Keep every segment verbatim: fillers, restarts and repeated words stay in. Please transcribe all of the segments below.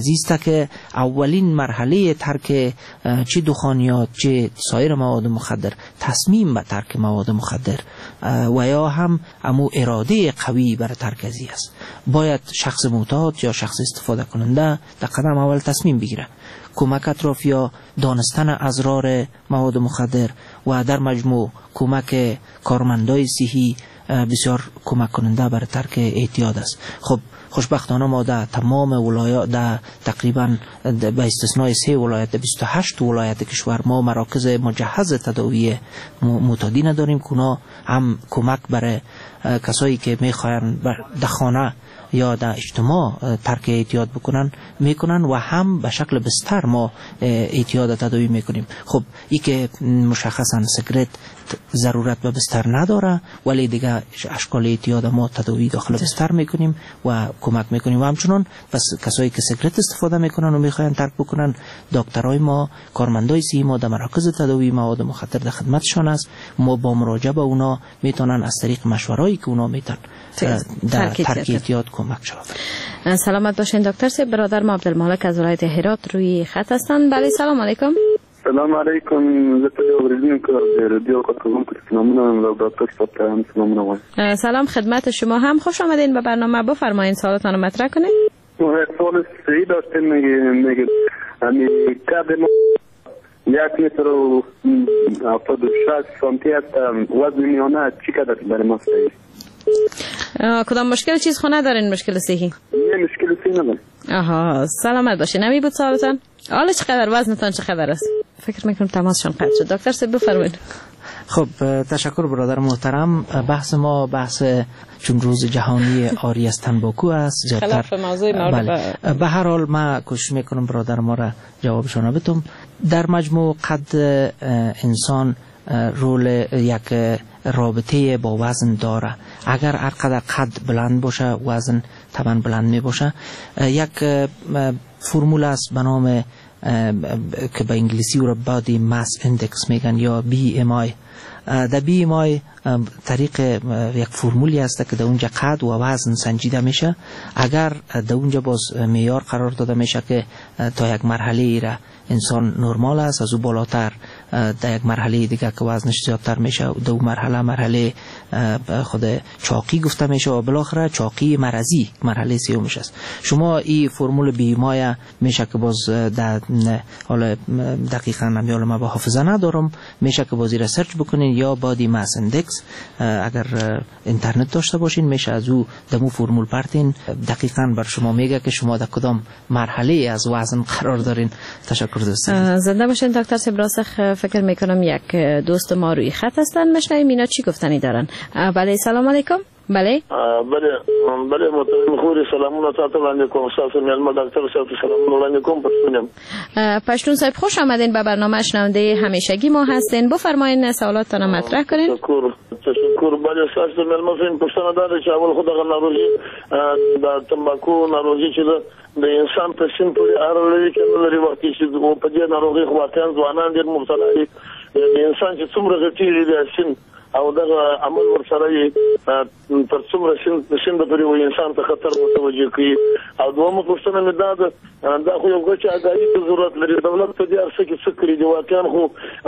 زیست که اولین مرحله ترک چه دخانیات چه سایر مواد مخدر تصمیم به ترک مواد مخدر و یا هم امو اراده قوی بر ترک ازی است. باید شخص معتاد یا شخص استفاده کننده در قدم اول تصمیم بگیره. کمک اطراف یا دانستن اضرار مواد مخدر و در مجموع کمک کارمندای صحی بسیار کمک کننده برای ترک اعتیاد است. خب خوشبختانه ما در تمام ولایات در تقریبا به استثنای سه ولایت در بیست و هشت ولایت کشور ما مراکز مجهز تداوی معتادین نداریم که اونا هم کمک برای کسایی که میخواین در خانه یا در اجتماع ترک اعتیاد بکنن میکنن و هم به شکل بستر ما اعتیاد تداوی میکنیم. خب ای که مشخصا سیگرت ضرورت به بستر نداره ولی دیگه اشکال اعتیاد ما تداوی داخل بستر میکنیم و کمک میکنیم و همچنان پس کسایی که سیگرت استفاده میکنن و میخواین ترک بکنن دکترای ما کارمندای صحی ما در مراکز تداوی مواد مخدر در خدمتشان است. ما با مراجعه به اونا میتونن از طریق مشوره‌ای که اونا میتونن در ترک اعتیاد کمک شود. سلامت باشین دکتر صاحب. برادر ما عبدالمالک از ولایت هرات روی خط هستند. بله سلام علیکم. سلام علیکم. سلام خدمت شما هم. خوش آمدین به برنامه. بفرمایید سوالتان رو مطرح کنید. سوال صحیح داشتیم. میگه میگه همین قد ما یک متر و هفتاد و شش سانتی است. وزن میانه چقدر برای ما صحیح؟ کدام مشکل چیز خو ندارین؟ مشکل صحی؟ نه مشکل صحی ندارین. آها سلامت باشین. نمی بود سوالتان؟ حالا چقدر وزنتان چقدر است؟ فکر میکنم تماسشون قطع شد. دکتر صاحب بفرمایید. خب تشکر برادر محترم. بحث ما بحث چون روز جهانی عاری از تنباکو است خلاف موضوع ما. بله. به هر حال ما کوشش میکنم برادر ما را جوابشون بدم. در مجموع قد انسان رول یک رابطه با وزن داره. اگر هر قدر قد بلند باشه وزن طبعا بلند می باشه. یک فرمول است به نام که به انگلیسی رو بادی ماس اندکس میگن یا بی ام آی. در بی ام آی طریق یک فرمولی است که در اونجا قد و وزن سنجیده میشه. اگر در اونجا باز معیار قرار داده میشه که تا یک مرحله ای را انسان نرمال است، از او بالاتر در یک مرحله دیگه که وزنش زیادتر میشه در اون مرحله مرحله خود چاقی گفته میشه و بالاخره چاقی مرضی مرحله سومش است. شما این فرمول بیمای میشه که باز در حالا دقیقاً نمیال ما با حافظه ندارم، میشه که بازی ریسرچ بکنین یا بادی ماس اندکس اگر اینترنت داشته باشین میشه از او دمو فرمول پرتین دقیقاً بر شما میگه که شما در کدام مرحله از وزن قرار دارین. تشکر دوستان. زنده باشین دکتر سبراسخ. فکر میکنم یک دوست ما روی خط هستن. مشنویم اینا چی گفتنی دارن. بله سلام علیکم. بله بله بله محترم خوری سلامونه تاسو باندې کوم تاسو مېلمه ډاکټر صاحب سلامونه وړاندې کوم پښتون پښتون صاحب خوش آمدین به برنامه شنونده همیشگی ما هستین. بفرمایید سوالاتتون مطرح کنین. تشکر تشکر. بله تاسو مېلمه فین پښتون دار چې اول خو دغه ناروغي د تمباکو ناروغي چې د انسان په سین پورې اړه لري چې لري وخت چې په دې ناروغي خو واقعا ځوانان ډېر مبتلا دي. د انسان چې څومره غټي دي سین او دغه عمل ورسره یې تر څومره سین د پرې و انسان ته خطر متوجه کوي. او دومره پوښتنه مې دا ده دا خو یو غوښه اګاهي ته ضرورت لري. دولت په دې ارسه کې څه کړي دي واقعا خو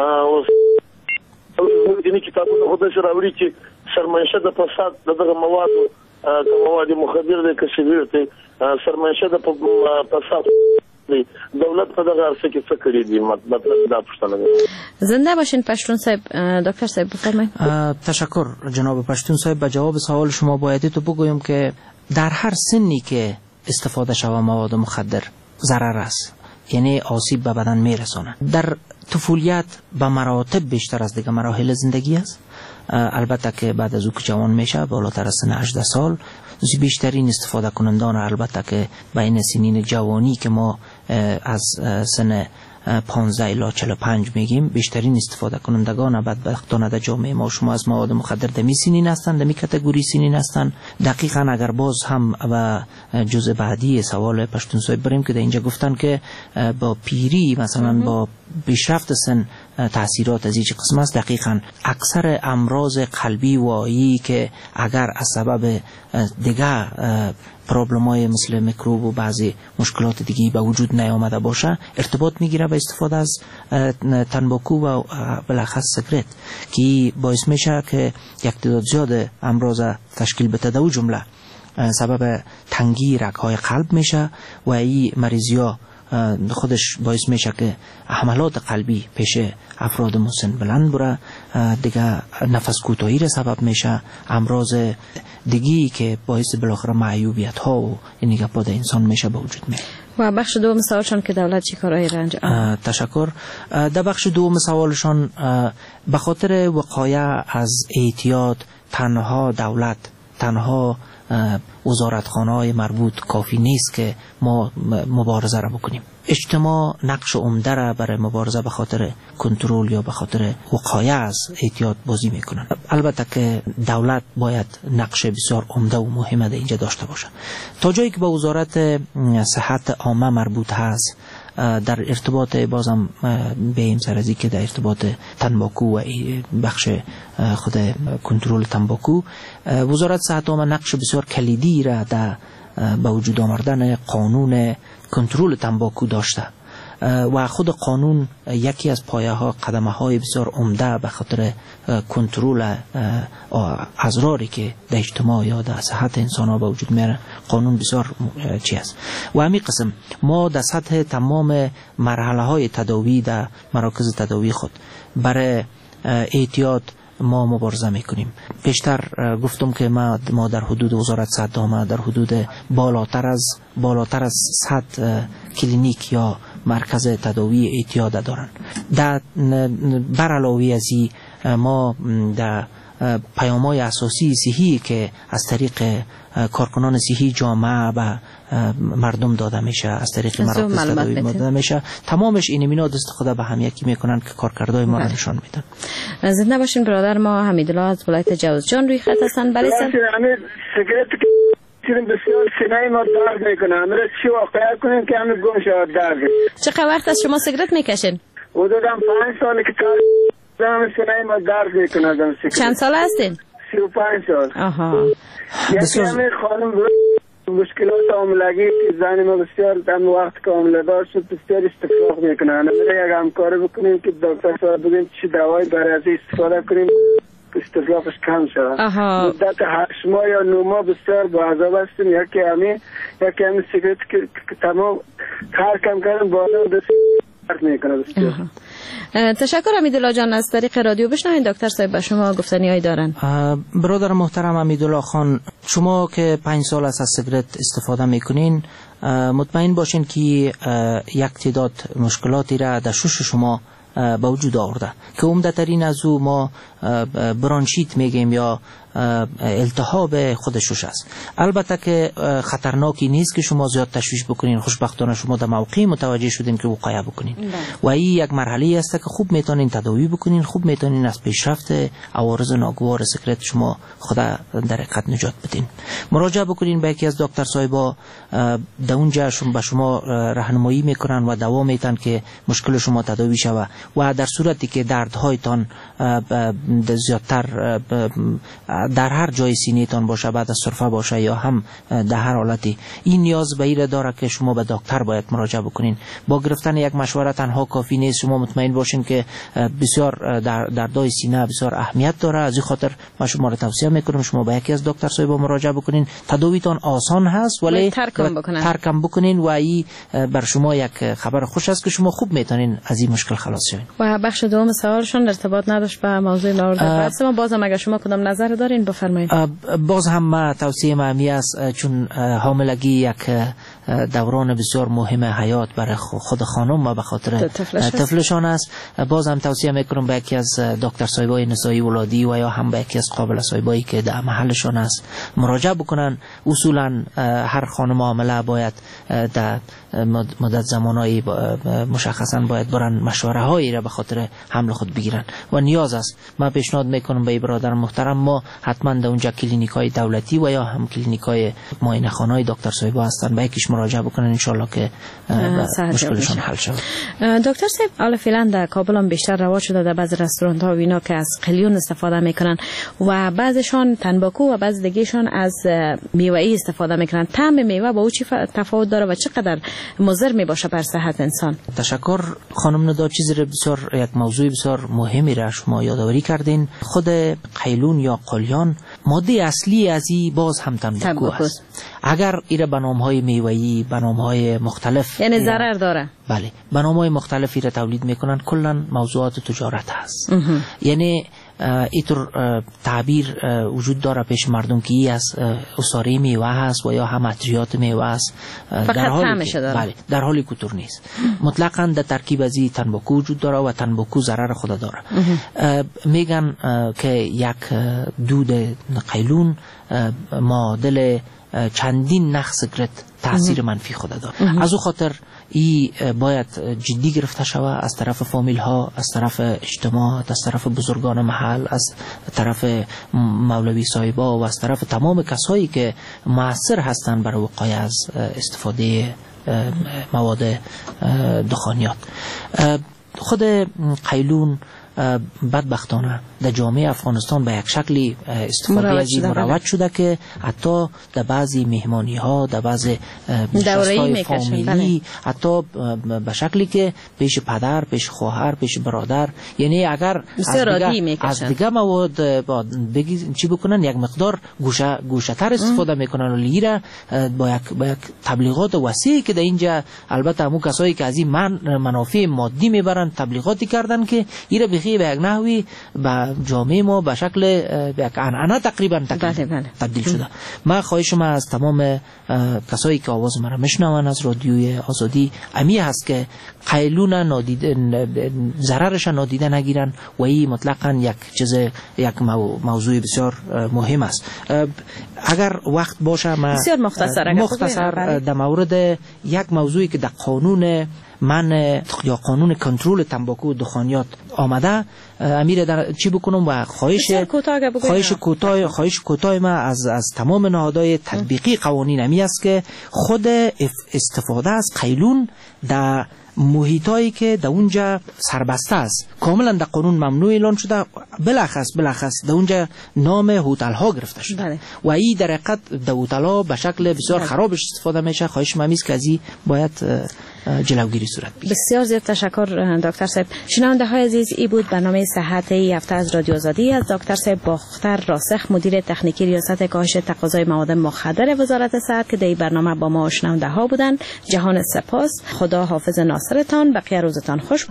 دیني کتابونه خو داسې راوړي چې سرمایشه د فساد دغه موادو که مواد مخدر دی که سګرټ دی سرمایشه د فساد دولت په دغه ارسه کې څه کړي دي. مطلب دا پوښتنه ده. زنده باشین پشتون صاحب. دکتر صاحب بفرمایید. تشکر جناب پشتون صاحب. به جواب سوال شما باید تو بگویم که در هر سنی که استفاده شود مواد مخدر ضرر است، یعنی آسیب به بدن میرسانه. در طفولیت به مراتب بیشتر از دیگه مراحل زندگی است. البته که بعد از او که جوان میشه بالاتر از سن هجده سال بیشترین استفاده کنندان البته که بین سنین جوانی که ما از سن پانزده الی چهل و پنج میگیم بیشترین استفاده کنندگان بدبختانه در جامعه ما شما از مواد مخدر دمی سنین هستند، دمی کاتگوری سنین هستند. دقیقاً اگر باز هم و جزء بعدی سوال پشتون صاحب بریم که در اینجا گفتن که با پیری مثلا با پیشرفت سن تاثیرات از این قسم است. دقیقاً اکثر امراض قلبی وایی که اگر از سبب دیگه پرابلم‌های مثل میکروب و بعضی مشکلات دیگی به وجود نیامده باشه ارتباط میگیره به استفاده از تنباکو و بالاخص سیگارت که باعث میشه که یک تعداد زیاد امراض تشکیل بده. در جمله سبب تنگی رگ‌های قلب میشه و این مریضی‌ها خودش باعث میشه که حملات قلبی پیش افراد مسن بلند بره، دیگه نفس کوتاهی را سبب میشه، امراض دیگی که باعث بالاخره معیوبیت ها و این گپا در انسان میشه به وجود میاد. و بخش دوم سوالشان که دولت چی کارهایی را انجام؟ تشکر. در بخش دوم سوالشان به خاطر وقایع از اعتیاد تنها دولت، تنها وزارتخانه‌های مربوط کافی نیست که ما مبارزه را بکنیم. اجتماع نقش عمده را برای مبارزه به خاطر کنترل یا به خاطر وقایع از اعتیاد بازی میکنن. البته که دولت باید نقش بسیار عمده و مهمه در اینجا داشته باشه. تا جایی که به وزارت صحت عامه مربوط هست، در ارتباط بازم به این سرزی که در ارتباط تنباکو و بخش خود کنترل تنباکو، وزارت صحت عامه نقش بسیار کلیدی را در به وجود آوردن قانون کنترل تنباکو داشته و خود قانون یکی از پایه ها قدمه های بسیار عمده به خاطر کنترل اضراری که در اجتماع یا در صحت انسان ها به وجود میاره. قانون بسیار چی است و همین قسم ما در سطح تمام مرحله های تداوی در مراکز تداوی خود برای اعتیاد ما مبارزه میکنیم. پیشتر گفتم که ما ما در حدود وزارت صحت عامه در حدود بالاتر از بالاتر از صد کلینیک یا مرکز تداوی اعتیاد دارن. در بر علاوه از این ما در پیام‌های اساسی صحی که از طریق کارکنان صحی جامعه و مردم داده میشه، از طریق مراکز تداوی داده میشه، تمامش این امینات استفاده به هم یکی میکنن که کارکردهای ما را نشان میدن. زنده باشین برادر. ما حمیدالله از ولایت جوزجان روی خط هستن. بله سر همین سیگارت که بسیار سینه ما درد میکنه. همین چی واقعا کنیم که همین گم شود درد. چقدر وقت از شما سیگارت میکشین؟ حدوداً پنج ساله که تا همین سینه ما درد میکنه. چند سال هستین؟ سی و پنج سال. آها. یکی همین خانم مشکلات عاملگی که زن ما بسیار در وقت که عامله دار شد بسیار استفراغ میکنه. همین یک همکاری بکنیم که دکتر صاحب بگیم چی دوایی برای از استفاده کنیم استفراغش کم شود. مدت هشت ماه یا نه ماه بسیار با عذاب هستیم. یکی همین یکی همین سیگارت که تمام کار کم کردن بالا بسیار میکنه بسیار. تشکر حمیدالله جان. از طریق رادیو بشنوین دکتر صاحب به شما گفتنی هایی دارن. برادر محترم حمیدالله خان، شما که پنج سال از سیگارت استفاده میکنین مطمئن باشین که یک تعداد مشکلاتی را در شش شما به وجود آورده که عمده ترین از او ما برانشیت میگیم یا التهاب خودشوش است. البته که خطرناکی نیست که شما زیاد تشویش بکنین. خوشبختانه شما در موقعی متوجه شدین که وقایع بکنین و این یک مرحله است که خوب میتونین تداوی بکنین، خوب میتونین از پیشرفت عوارض ناگوار سیگارت شما خود در حقیقت نجات بدین. مراجعه بکنین به یکی از دکتر صاحبا، در اونجا شما به شما راهنمایی میکنن و دوا میتن که مشکل شما تداوی شود و در صورتی که دردهایتان زیادتر در هر جای سینه‌تان باشه، بعد از سرفه باشه یا هم در هر حالتی، این نیاز به این داره که شما به دکتر باید مراجعه بکنین. با گرفتن یک مشوره تنها کافی نیست. شما مطمئن باشین که بسیار در دردهای سینه بسیار اهمیت داره. از این خاطر ما شما را توصیه میکنم شما به یکی از دکتر صاحب مراجعه بکنین. تداویتان آسان هست ولی ترکم بکنین. ترکم بکنین و این بر شما یک خبر خوش است که شما خوب میتونین از این مشکل خلاص شوین. و بخش دوم سوالشون ارتباط نداشت به موضوع مورد بحث ما. بازم اگر شما کدام نظر دارین بفرمایید. باز هم ما توصیه مهمی است، چون حاملگی یک دوران بسیار مهم حیات برای خود خانم و به خاطر طفلشان است. باز هم توصیه میکنم به یکی از دکتر صاحبای نسایی ولادی و یا هم به یکی از قابل صاحبایی که در محلشان است مراجعه بکنن. اصولا هر خانم حامله باید در مدت زمانایی مشخصا باید برن مشوره هایی را به خاطر حمل خود بگیرن و نیاز است. من پیشنهاد میکنم به برادر محترم ما حتما در اونجا کلینیک های دولتی و یا هم کلینیک های معاینه خانه های دکتر صاحبا هستن، به یکیش مراجعه بکنن ان شاء الله که مشکلشون حل شود. دکتر صاحب حالا فعلا در کابل هم بیشتر رواج شده در بعضی رستوران ها و اینا که از قلیون استفاده میکنن و بعضشان تنباکو و بعض دیگهشان از میوه‌ای استفاده میکنن. طعم میوه با او چی تفاوت داره و چقدر مضر میباشه بر صحت انسان؟ تشکر خانم ندا، چیزی رو بسیار یک موضوع بسیار مهمی را شما یادآوری کردین. خود قیلون یا قلیان ماده اصلی از این باز هم تنباکو است. اگر ایره به نام‌های میوه‌ای، به نام‌های مختلف، یعنی ضرر داره. بله، به نام‌های مختلفی را تولید میکنن، کلا موضوعات تجارت هست. یعنی اینطور تعبیر وجود داره پیش مردم که ای از اصاره میوه هست و یا هم عطریات میوه هست، در حالی که بله در حالی که طور نیست. مطلقاً در ترکیب از این تنباکو وجود داره و تنباکو ضرر خود داره. میگن که یک دود قیلون معادل چندین نخ سیگرت تاثیر منفی خود داره. از او خاطر ای باید جدی گرفته شود از طرف فامیل ها، از طرف اجتماع، از طرف بزرگان محل، از طرف مولوی صاحبا و از طرف تمام کسایی که مؤثر هستند برای وقایع از استفاده مواد دخانیات. خود قیلون بدبختانه در جامعه افغانستان به یک شکلی استفاده از این مروج شده که حتی در بعضی مهمانی ها، در بعضی نشست‌های فامیلی، حتی به شکلی که پیش پدر، پیش خواهر، پیش برادر، یعنی اگر از دیگه, از دیگه مواد بگی چی بکنن یک مقدار گوشه گوشه تر استفاده میکنن و لیره با یک با یک تبلیغات وسیعی که در اینجا البته همون کسایی که از این من منافع مادی میبرن تبلیغاتی کردن که ایره بخی به یک نحوی به جامعه ما به شکل یک عنعنه تقریبا تبدیل شده. من خواهش ما از تمام کسایی که آواز مرا میشنون از رادیوی آزادی امی هست که قیلون نادیده ضررش نادیده نگیرن و این مطلقاً یک چیز یک موضوع بسیار مهم است. اگر وقت باشه من بسیار مختصر مختصر در مورد یک موضوعی که در قانون من یا قانون کنترل تنباکو و دخانیات آمده امیر در چی بکنم و خواهش خواهش کوتاه خواهش کوتاه ما از از تمام نهادهای تطبیقی قوانین امی است که خود استفاده از قیلون در محیطایی که در اونجا سربسته است کاملا در قانون ممنوع اعلان شده، بلخص بلخص در اونجا نام هتل ها گرفته شده بله. و این در حقیقت در هتل ها به شکل بسیار بله. خرابش استفاده میشه. خواهش ما است که از این باید جلوگیری صورت بگیرد. بسیار زیاد تشکر دکتر صاحب. شنونده های عزیز، ای بود برنامه صحت ای هفته از رادیو آزادی از دکتر صاحب باختر راسخ، مدیر تکنیکی ریاست کاهش تقاضای مواد مخدر وزارت صحت که در این برنامه با ما شنونده ها بودن. جهان سپاس، خدا حافظ ناصرتان، بقیه روزتان خوش.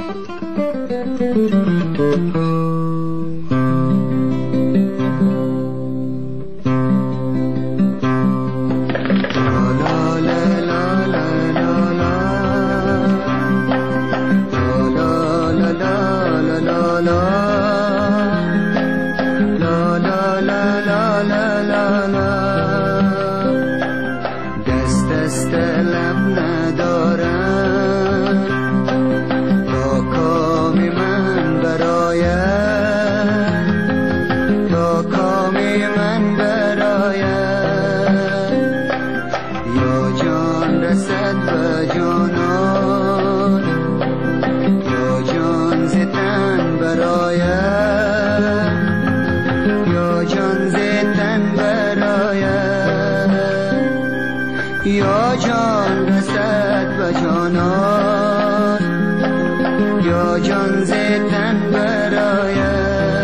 یا جان رسد به جانان، یا جان ز تن برآید.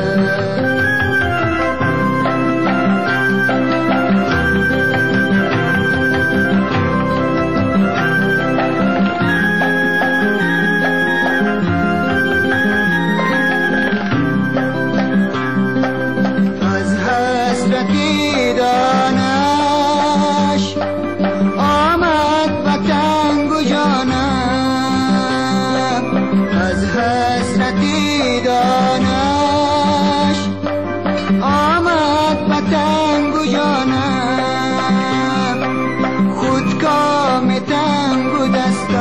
از حسرتی دانش آمد و تنگ و جانش، دست